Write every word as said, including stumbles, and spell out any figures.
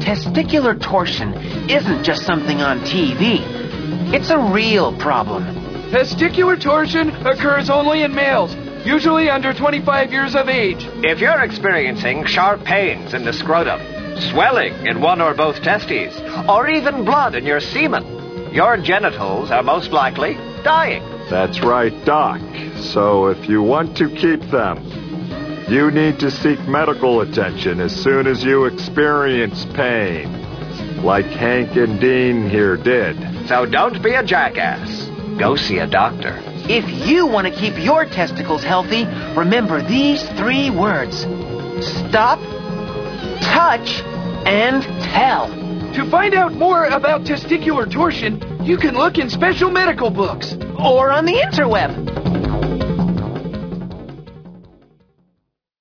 Testicular torsion isn't just something on T V. It's a real problem. Testicular torsion occurs only in males, usually under twenty-five years of age. If you're experiencing sharp pains in the scrotum, swelling in one or both testes, or even blood in your semen, your genitals are most likely dying. That's right, Doc. So if you want to keep them, you need to seek medical attention as soon as you experience pain, like Hank and Dean here did. So don't be a jackass. Go see a doctor. If you want to keep your testicles healthy, remember these three words. Stop, touch, and tell. To find out more about testicular torsion, you can look in special medical books. Or on the interweb.